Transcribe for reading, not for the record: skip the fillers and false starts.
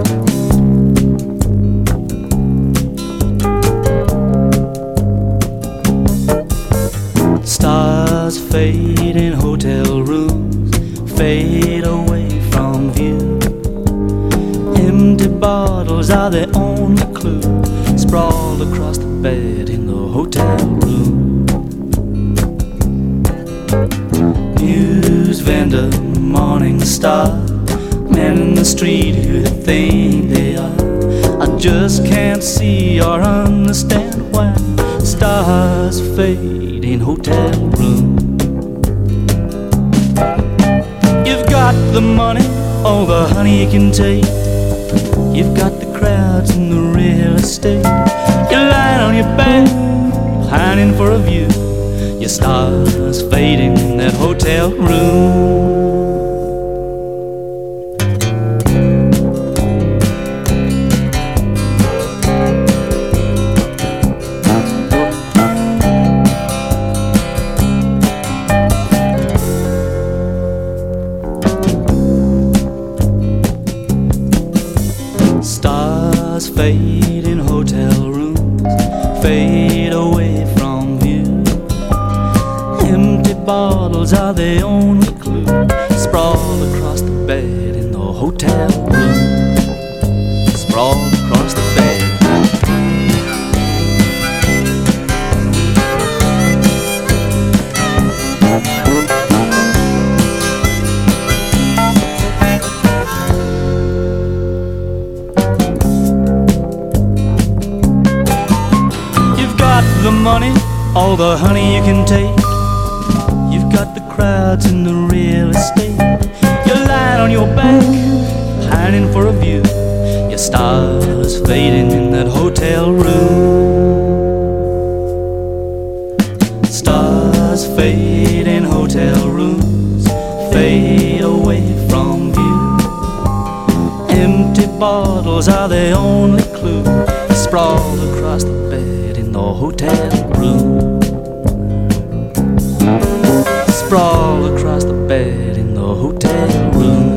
Stars fade in hotel rooms, fade away from view. Empty bottles are the only clue, sprawled across the bed in the hotel room. News vendor, morning star, men in the street who they think they are. I just can't see or understand why stars fade in hotel room. You've got the money, all the honey you can take. You've got the crowds and the real estate. You're lying on your back, pining for a view. Your stars fading in that hotel room. Stars fade in hotel rooms, fade away from view. Empty bottles are the only clue, sprawled across the bed in the hotel room. Sprawled across the bed. The money, all the honey you can take. You've got the crowds and the real estate. You're lying on your back, pining for a view. Your stars fading in that hotel room. Stars fade in hotel rooms, fade away from view. Empty bottles are the only clue, sprawled across the bed in the hotel room. Sprawled across the bed in the hotel room.